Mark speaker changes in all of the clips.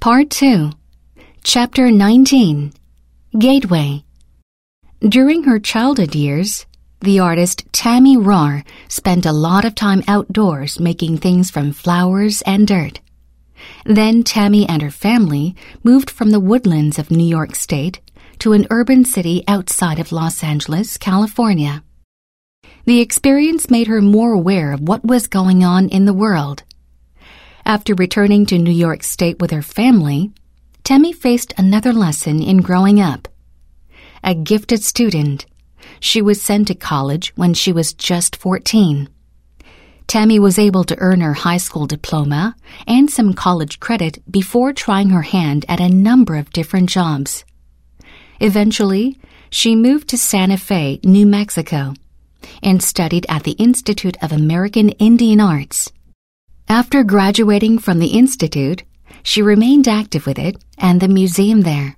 Speaker 1: Part 2, Chapter 19, Gateway. During her childhood years, the artist Tammy Rahr spent a lot of time outdoors making things from flowers and dirt. Then Tammy and her family moved from the woodlands of New York State to an urban city outside of Los Angeles, California. The experience made her more aware of what was going on in the world. After returning to New York State with her family, Tammy faced another lesson in growing up. A gifted student, she was sent to college when she was just 14. Tammy was able to earn her high school diploma and some college credit before trying her hand at a number of different jobs. Eventually, she moved to Santa Fe, New Mexico, and studied at the Institute of American Indian Arts. After graduating from the Institute, she remained active with it and the museum there.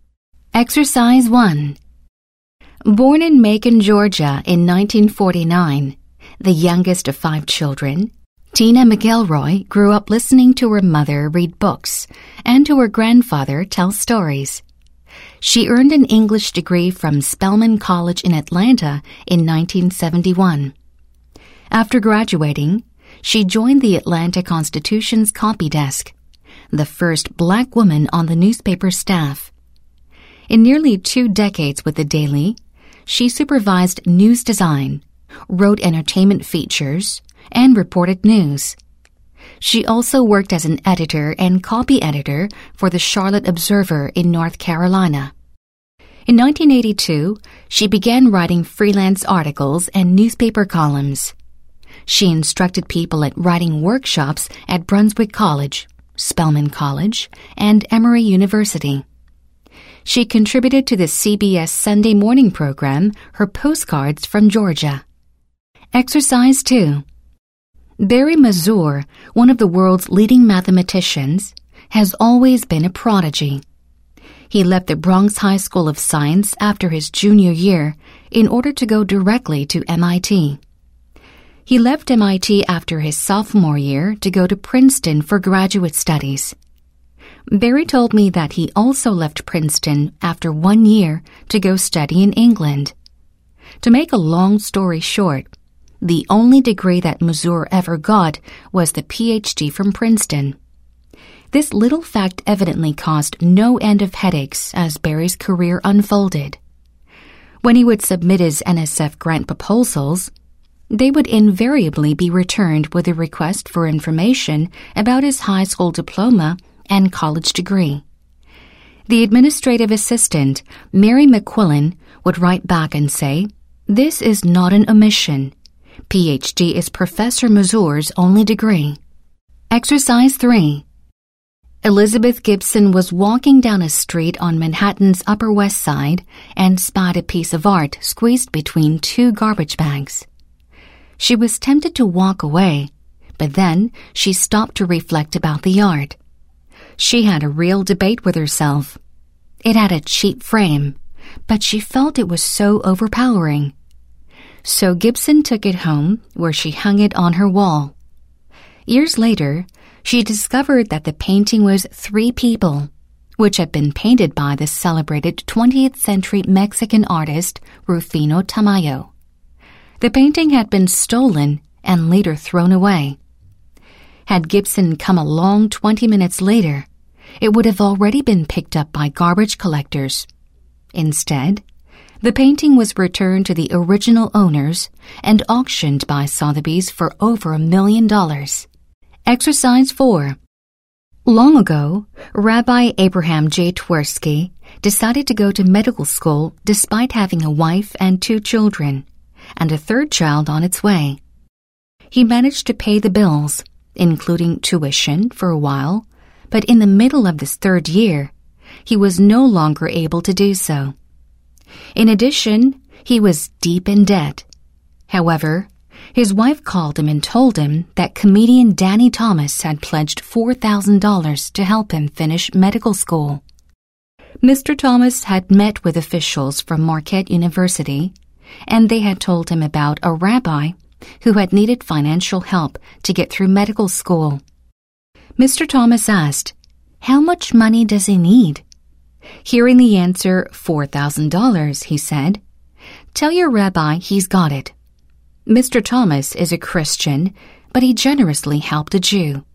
Speaker 1: Exercise 1. Born in Macon, Georgia in 1949, the youngest of 5 children, Tina McElroy grew up listening to her mother read books and to her grandfather tell stories. She earned an English degree from Spelman College in Atlanta in 1971. After graduating, she joined the Atlanta Constitution's copy desk, the first black woman on the newspaper staff. In nearly 2 decades with the Daily, she supervised news design, wrote entertainment features, and reported news. She also worked as an editor and copy editor for the Charlotte Observer in North Carolina. In 1982, she began writing freelance articles and newspaper columns. She instructed people at writing workshops at Brunswick College, Spelman College, and Emory University. She contributed to the CBS Sunday morning program, Her Postcards from Georgia. Exercise 2. Barry Mazur, one of the world's leading mathematicians, has always been a prodigy. He left the Bronx High School of Science after his junior year in order to go directly to MIT. He left MIT after his sophomore year to go to Princeton for graduate studies. Barry told me that he also left Princeton after 1 year to go study in England. To make a long story short, the only degree that Mazur ever got was the PhD from Princeton. This little fact evidently caused no end of headaches as Barry's career unfolded. When he would submit his NSF grant proposals, they would invariably be returned with a request for information about his high school diploma and college degree. The administrative assistant, Mary McQuillan, would write back and say, "This is not an omission. PhD is Professor Mazur's only degree." Exercise 3. Elizabeth Gibson was walking down a street on Manhattan's Upper West Side and spied a piece of art squeezed between 2 garbage bags. She was tempted to walk away, but then she stopped to reflect about the art. She had a real debate with herself. It had a cheap frame, but she felt it was so overpowering. So Gibson took it home, where she hung it on her wall. Years later, she discovered that the painting was 3 people, which had been painted by the celebrated 20th century Mexican artist Rufino Tamayo. The painting had been stolen and later thrown away. Had Gibson come along 20 minutes later, it would have already been picked up by garbage collectors. Instead, the painting was returned to the original owners and auctioned by Sotheby's for over $1 million. Exercise 4. Long ago, Rabbi Abraham J. Twersky decided to go to medical school despite having a wife and 2 children, and a 3rd child on its way. He managed to pay the bills, including tuition, for a while, but in the middle of this 3rd year, he was no longer able to do so. In addition, he was deep in debt. However, his wife called him and told him that comedian Danny Thomas had pledged $4,000 to help him finish medical school. Mr. Thomas had met with officials from Marquette University, and they had told him about a rabbi who had needed financial help to get through medical school. Mr. Thomas asked, How much money does he need? Hearing the answer, $4,000, he said, Tell your rabbi he's got it. Mr. Thomas is a Christian, but he generously helped a Jew.